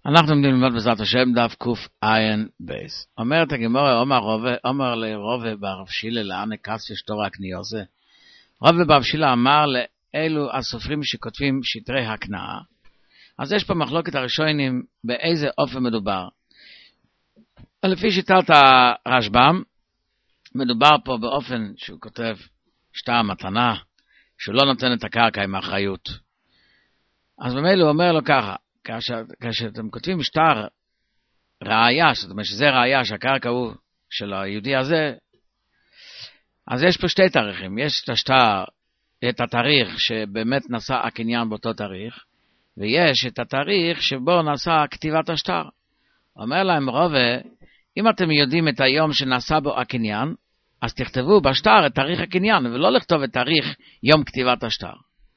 אנחנו עומדים ללמוד בעזרת השם דף קע"ב. אומרת הגמרא, אומר לרובה ברב שילה לאנה קסיה שטורה הקניוזה. רובה ברב שילה אמר לאלו הסופרים שכותבים שטרי הקנאה. אז יש פה מחלוקת הראשונים באיזה אופן מדובר. לפי שיטת הרשב"ם, מדובר פה באופן שהוא כותב שטר מתנה, שהוא לא נותן את הקרקע עם האחריות. אז במילא הוא אומר לו ככה, כאשר אתם כותבים שטר ראיה, זאת אומרת שזה ראיה שהקרקע הוא של היהודי הזה, אז יש פה שתי תאריכים. יש את השטר, את התאריך שבאמת נעשה הקניין באותו תאריך, ויש את התאריך שבו נעשה כתיבת השטר. אומר להם רובה, אם אתם יודעים את היום שנעשה בו הקניין, אז תכתבו בשטר את תאריך הקניין, ולא לכתוב את תאריך יום כתיבת השטר.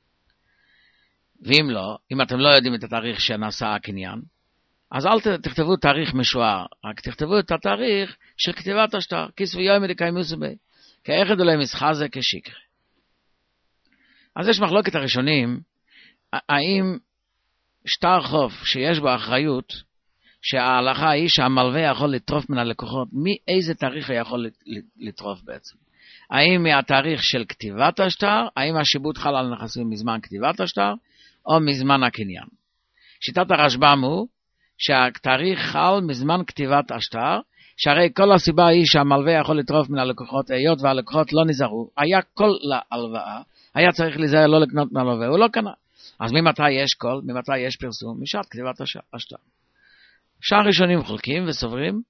ואם לא, אם אתם לא יודעים את התאריך שנעשה הקניין, אז אל תכתבו תאריך משוער, רק תכתבו את התאריך של כתיבת השטר, כיסו יום דקיימוס בי, כאחד אולי מסחזה כשיקרה. אז יש מחלוקת הראשונים, האם שטר חוב שיש בו אחריות, שההלכה היא שהמלווה יכול לטרוף מן הלקוחות, מאיזה תאריך הוא יכול לטרוף בעצם? האם מהתאריך של כתיבת השטר, האם השיבוט חל על נכסים מזמן כתיבת השטר, או מזמן הקניין? שיטת הרשב"ם הוא שהתאריך חל מזמן כתיבת השטר, שהרי כל הסיבה היא שהמלווה יכול לטרוף מן הלקוחות, היות והלקוחות לא נזהרו, היה כל להלוואה, היה צריך להיזהר לא לקנות מהלווה, הוא לא קנה. אז ממתי יש קול, ממתי יש פרסום? משעת כתיבת השטר. שאר ראשונים חולקים וסוברים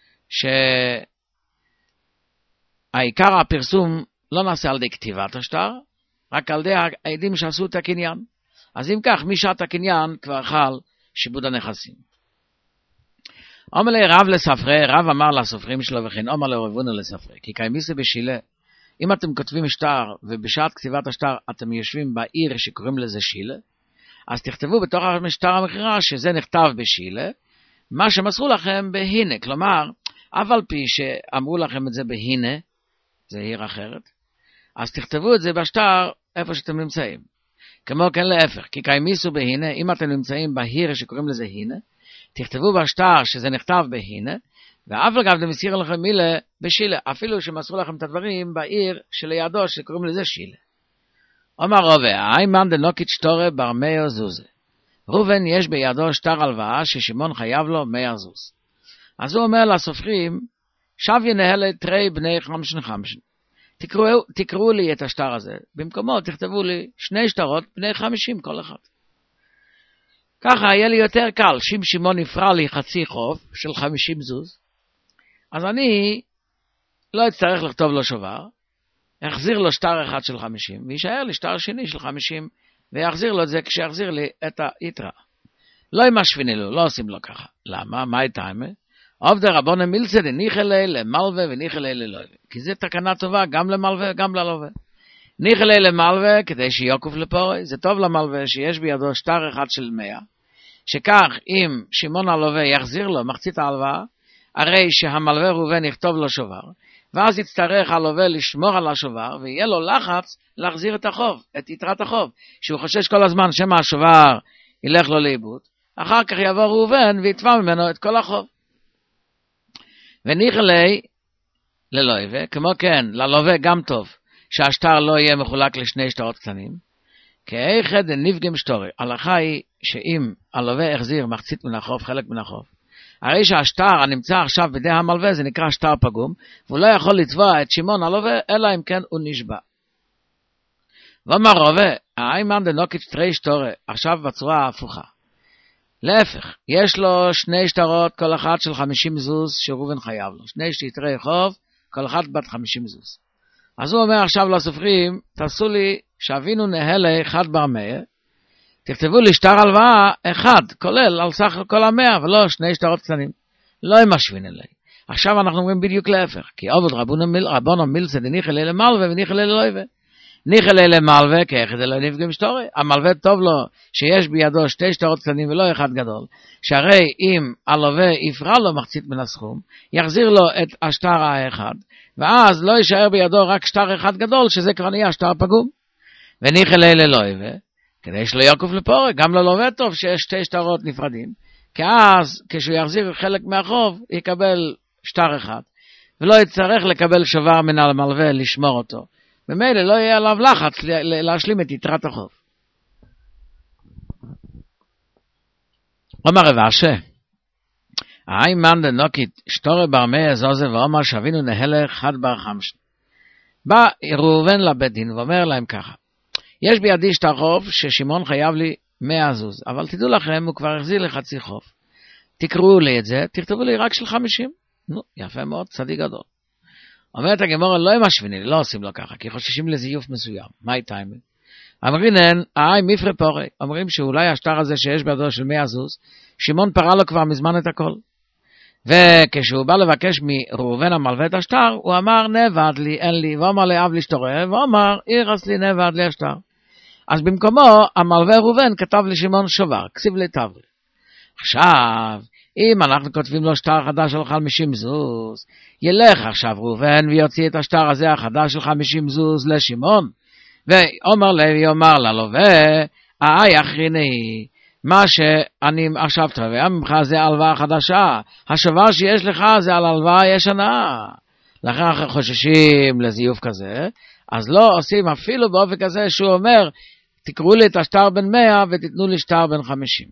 שהעיקר הפרסום לא נעשה על ידי כתיבת השטר, רק על ידי העדים שעשו את הקניין. אז אם כך, משעת הקניין כבר חל שיבוד הנכסים. אומר לי רב לספרי, רב אמר לסופרים שלו וכן, אומר לרבונו לספרי, כי קיימיסי בשילה, אם אתם כותבים שטר ובשעת כתיבת השטר אתם יושבים בעיר שקוראים לזה שילה, אז תכתבו בתוך השטר המכירה שזה נכתב בשילה, מה שמסרו לכם בהנה, כלומר, אף על פי שאמרו לכם את זה בהנה, זה עיר אחרת, אז תכתבו את זה בשטר איפה שאתם נמצאים. כמו כן להפך, כי קיימיסו בהנה, אם אתם נמצאים בעיר שקוראים לזה הנה, תכתבו בשטר שזה נכתב בהנה, ואף לגב דמסיר לכם מילה בשילה, אפילו שמסרו לכם את הדברים בעיר שלידו שקוראים לזה שילה. אומר רובה, איימן דנוקית שטורה בר מאיר זוזה. ראובן יש בידו שטר הלוואה ששמעון חייב לו 100 זוז. אז הוא אומר לסופרים, שב ינהל תרי בני 50. תקראו לי את השטר הזה, במקומו תכתבו לי 2 שטרות בני 50 כל אחד. ככה יהיה לי יותר קל, שאם שמעון יפרע לי חצי חוב של 50 זוז, אז אני לא אצטרך לכתוב לו שובר, יחזיר לו שטר אחד של 50, וישאר לי שטר שני של 50, ויחזיר לו את זה כשיחזיר לי את היתרה. לא ימשוויני לו, לא עושים לו ככה. למה? מה הייתה אמה? עובדי רבונה מילצה דניחלי למלווה וניחלי ללווה. כי זה תקנה טובה גם למלווה וגם ללווה. ניחלי למלווה כדי שיוקוף לפורי. זה טוב למלווה שיש בידו שטר אחד של 100. שכך אם שמעון הלווה יחזיר לו מחצית ההלוואה, הרי שהמלווה ראובן יכתוב לו שובר, ואז יצטרך הלווה לשמור על השובר, ויהיה לו לחץ להחזיר את החוב, את יתרת החוב, שהוא חושש כל הזמן שמה השובר ילך לו לאיבוד, אחר כך יבוא ראובן ויתבע ממנו את כל החוב. וניחלי ללווה, כמו כן, ללווה גם טוב, שהשטר לא יהיה מחולק לשני שטרות קטנים, כאחד נפגם שטורי. ההלכה היא שאם הלווה החזיר מחצית מן החוב, חלק מן החוב, הרי שהשטר הנמצא עכשיו בידי המלווה זה נקרא שטר פגום, והוא לא יכול לתבוע את שמעון הלווה, אלא אם כן הוא נשבע. ואומר רובה, האיימן דנוקית שטרי שטורה, עכשיו בצורה ההפוכה. להפך, יש לו 2 שטרות, כל אחד של 50 זוז, שראובן חייב לו. 2 שטרי חוב, כל אחד בת 50 זוז. אז הוא אומר עכשיו לסופרים, תעשו לי שאבינו נהלה 1 בר 100, תכתבו לי שטר הלוואה 1, כולל על סך כל 100, ולא 2 שטרות קטנים. לא ימשווין אליי. עכשיו אנחנו אומרים בדיוק להפך, כי עובד רבונו מילצה דניחלי למלווה וניחלי ללווה. ניחלי למלווה כאחד אלא נפגם שטורי. המלווה טוב לו שיש בידו 2 שטרות קטנים ולא 1 גדול, שהרי אם הלווה יפרע לו מחצית מן הסכום, יחזיר לו את השטר האחד, ואז לא יישאר בידו רק שטר אחד גדול, שזה כבר נהיה שטר פגום. וניחלי ללווה, כדי שלא יוקוף לפורק, גם ללווה טוב שיש 2 שטרות נפרדים, כי אז כשהוא יחזיר חלק מהחוב, יקבל שטר אחד, ולא יצטרך לקבל שובר מן המלווה לשמור אותו. במילא לא יהיה עליו לחץ להשלים את יתרת החוב. אומר רב אשי, מאן דנוקית שטורי ברמי אזוזה ואומר שבינו נהלך חד בר חמשן. בא ראובן לבית דין ואומר להם ככה, יש בידי שטר חוב ששמעון חייב לי 100 זוז, אבל תדעו לכם, הוא כבר החזיר לי חצי חוב. תקראו לי את זה, תכתבו לי רק של 50. נו, יפה מאוד, צדיק גדול. אומרת הגמרא, לא משווינים, לא עושים לו ככה, כי חוששים לזיוף מסוים. מה איתה? אמרינן, מפרי פורי, אומרים שאולי השטר הזה שיש בידו של 100 זוז, שמעון פרע לו כבר מזמן את הכל. וכשהוא בא לבקש מראובן המלווה את השטר, הוא אמר, נאבד לי, אין לי, ואומר לאב לשטורי, ואומר, אירס לי, נאבד לי השטר. אז במקומו, המלווה ראובן כתב לשמעון שובר, כסיב לי תברי. עכשיו, אם אנחנו כותבים לו שטר חדש של 50 זוז, ילך עכשיו ראובן ויוציא את השטר הזה החדש של 50 זוז לשמעון, ואומר לוי, אומר ללווה, אחריני, מה שאני עכשיו תובע ממך זה הלוואה חדשה, השובר שיש לך זה על הלוואה ישנה. לכן אנחנו חוששים לזיוף כזה, אז לא עושים אפילו באופן כזה שהוא אומר, תקראו לי את השטר בן 100 ותתנו לי שטר בן 50.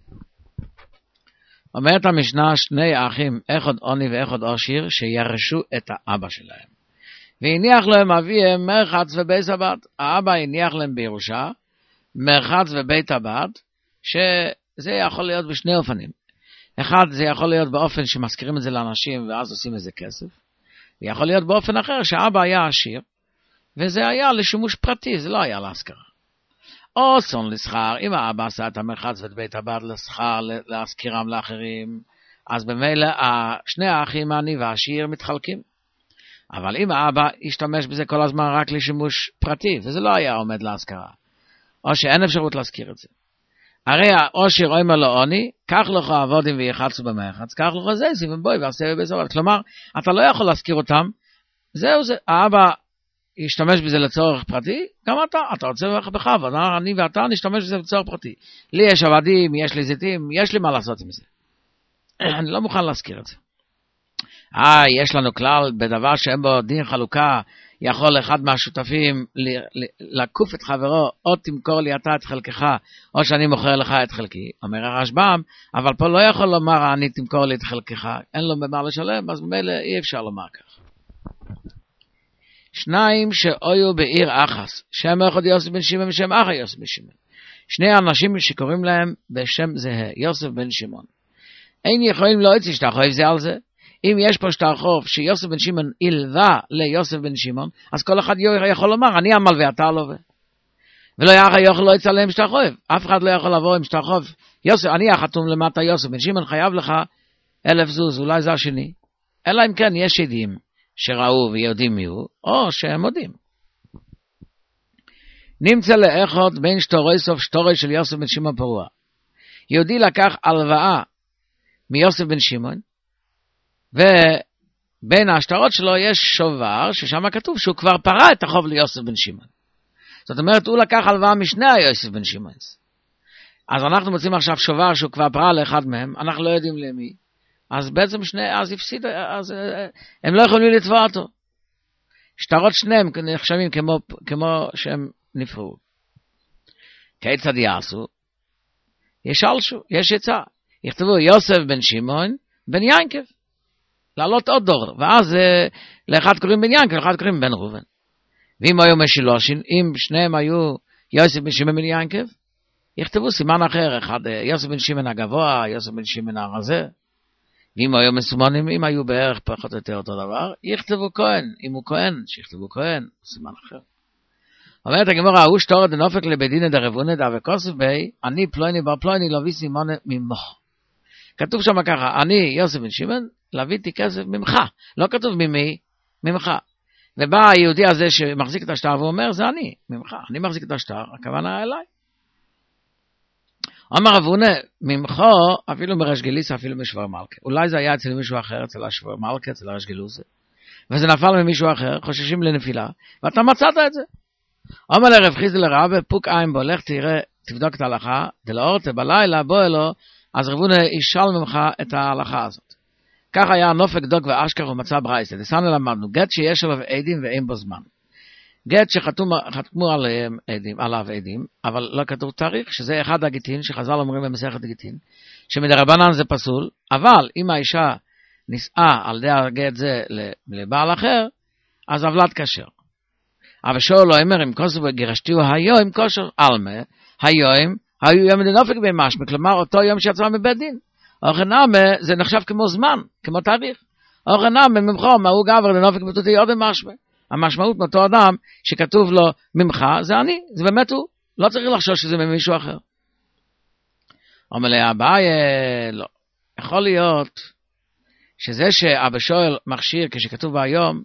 אומרת המשנה, שני אחים, אחד עוני ואחד עשיר, שירשו את האבא שלהם. והניח להם אביהם מרחץ ובית הבת. האבא הניח להם בירושה, מרחץ ובית הבת, שזה יכול להיות בשני אופנים. אחד, זה יכול להיות באופן שמזכירים את זה לאנשים ואז עושים איזה כסף. ויכול להיות באופן אחר שהאבא היה עשיר, וזה היה לשימוש פרטי, זה לא היה להשכרה. או סון לסחר, אם האבא עשה את המרחץ ואת בית הבת לסחר, להשכירם לאחרים, אז במילא שני האחים העני והעשיר מתחלקים. אבל אם האבא ישתמש בזה כל הזמן רק לשימוש פרטי, וזה לא היה עומד להשכרה, או שאין אפשרות להזכיר את זה. הרי העושר אומר לו עוני, קח לך עבודים ויחצו במרחץ, קח לך זיזים ובואי ועשה בזוות. כלומר, אתה לא יכול להזכיר אותם, זהו זה, האבא ישתמש בזה לצורך פרטי, גם אתה רוצה בכבוד, אני ואתה נשתמש בזה לצורך פרטי. לי יש עבדים, יש לי זיתים, יש לי מה לעשות עם זה. אני לא מוכן להזכיר את זה. יש לנו כלל, בדבר שאין בו דין חלוקה, יכול אחד מהשותפים לקוף את חברו, או תמכור לי אתה את חלקך, או שאני מוכר לך את חלקי. אומר הרשב"ם, אבל פה לא יכול לומר, אני תמכור לי את חלקך, אין לו במה לשלם, אז במילא אי אפשר לומר כך. שניים שאויו בעיר אחס, שם אחד יוסף בן שמעון ושם אחר יוסף בן שמעון. שני אנשים שקוראים להם בשם זהה, יוסף בן שמעון. אין יכולים להוציא שטר חוב זה על זה. אם יש פה שטר חוב שיוסף בן שמעון הלווה ליוסף בן שמעון, אז כל אחד יכול לומר, אני המלווה, אתה הלווה. ולא יכול להוציא עליהם שטר חוב. אף אחד לא יכול לבוא עם שטר חוב. יוסף, אני החתום למטה יוסף בן שמעון חייב לך 1,000 זוז, אולי זה השני. אלא אם כן יש עדים שראו ויודעים מי הוא, או שהם מודים. נמצא לאחד בין שטורי סוף שטורי של יוסף בן שמעון פרוע. יהודי לקח הלוואה מיוסף בן שמעון, ובין השטרות שלו יש שובר, ששם כתוב שהוא כבר פרע את החוב ליוסף בן שמעון. זאת אומרת, הוא לקח הלוואה משני יוסף בן שמעון. אז אנחנו מוצאים עכשיו שובר שהוא כבר פרע לאחד מהם, אנחנו לא יודעים למי. אז בעצם אז הפסיד, אז הם לא יכולים לתבוע אותו. שטרות שניהם נחשבים כמו שהם נפרעו. כיצד יעשו? ישלשו, יש עצה. יכתבו יוסף בן שמעון, בן ינקב. לעלות עוד דור, ואז לאחד קוראים בן ינקב, לאחד קוראים בן ראובן. ואם היו משילושין, אם שניהם היו יוסף בן שמעון בן ינקב, יכתבו סימן אחר, אחד יוסף בן שמעון הגבוה, יוסף בן שמעון הרזה. ואם היו מסומנים, אם היו בערך פחות או יותר אותו דבר, יכתבו כהן. אם הוא כהן, שיכתבו כהן, סימן אחר. אומרת הגמרא, הוא שטורת דנופק לבדינא דרבונא דאבקוסף בי, אני פלוני בר פלוני לווי סימון ממך. כתוב שם ככה, אני יוסף בן שמעון, לוויתי כסף ממך. לא כתוב ממי, ממך. ובא היהודי הזה שמחזיק את השטר ואומר, זה אני, ממך. אני מחזיק את השטר, הכוונה אליי. אמר רבונה, ממך, אפילו מרשגליסה, אפילו משבר מלכה. אולי זה היה אצל מישהו אחר, אצל השבר מלכה, אצל הרשגלוסה. וזה נפל ממישהו אחר, חוששים לנפילה, ואתה מצאת את זה. אומר לרב חיסדא לרב, פוק עין בו, לך תראה, תבדוק את ההלכה, דלאורתא בלילה, בוא אלו, אז רב הונא ישאל ממך את ההלכה הזאת. כך היה נופק דוק ואשכח ומצא ברייתא. דסנו למדנו, גט שיש עליו עדים ואין בו זמן. גט שחתמו עליו עדים, אבל לא כתוב תאריך, שזה אחד הגיטין, שחז"ל אומרים במסכת גיטין, שמדרבנן זה פסול, אבל אם האישה נישאה על ידי הגט זה לבעל אחר, אז עוולת כשר. אבל שואל לו, אמר, אם כוסו וגירשתיו היום כושר עלמה, היום, היו יום דנופק במשמע, כלומר אותו יום שיצא מבית דין. אוכנמה זה נחשב כמו זמן, כמו תאריך. אוכנמה ממחו, מהו גבר דנופק בתותי עוד במשמע. המשמעות מאותו אדם שכתוב לו ממך, זה אני, זה באמת הוא. לא צריך לחשוש שזה ממישהו אחר. אומר לי, אביי, לא. יכול להיות שזה שאבא שואל מכשיר כשכתוב בהיום,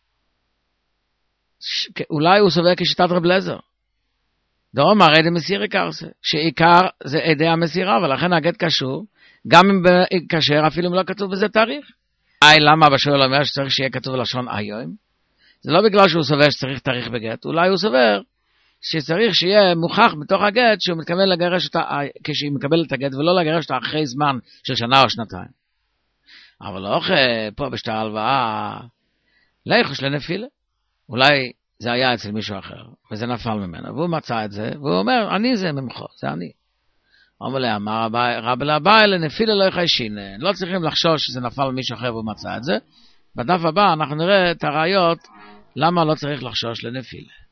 אולי הוא סובר כשיטת רב אליעזר. דאמר עדי מסירי קרסה, שעיקר זה עדי המסירה, ולכן הגט קשור, גם אם קשר, אפילו אם לא כתוב בזה תאריך. למה אבא שואל אומר שצריך שיהיה כתוב לשון היום? זה לא בגלל שהוא סובר שצריך תאריך בגט, אולי הוא סובר שצריך שיהיה מוכח בתוך הגט שהוא מתכוון לגרש אותה כשהיא מקבלת את הגט, ולא לגרש אותה אחרי זמן של שנה או שנתיים. אבל לא פה בשטר הלוואה, ליחוש לנפילה. אולי זה היה אצל מישהו אחר, וזה נפל ממנו, והוא מצא את זה, והוא אומר, אני זה ממחו, זה אני. אומר לה, אמר רב לאביי לנפילה לא יחיישין, לא צריכים לחשוש שזה נפל ממישהו אחר והוא מצא את זה. בדף הבא אנחנו נראה את הראיות למה לא צריך לחשוש לנפילה.